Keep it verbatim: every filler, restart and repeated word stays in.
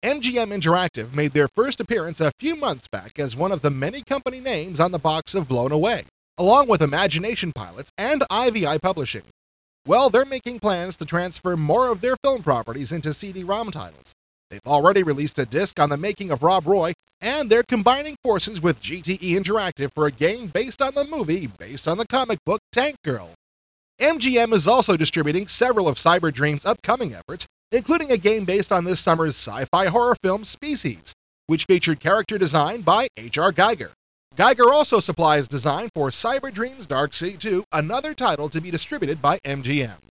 M G M Interactive made their first appearance a few months back as one of the many company names on the box of Blown Away, along with Imagination Pilots and I V I Publishing. Well, they're making plans to transfer more of their film properties into C D ROM titles. They've already released a disc on the making of Rob Roy, and they're combining forces with G T E Interactive for a game based on the movie based on the comic book Tank Girl. M G M is also distributing several of Cyberdream's upcoming efforts, including a game based on this summer's sci-fi horror film Species, which featured character design by H R Geiger. Geiger also supplies design for Cyberdream's Dark Sea two, another title to be distributed by M G M.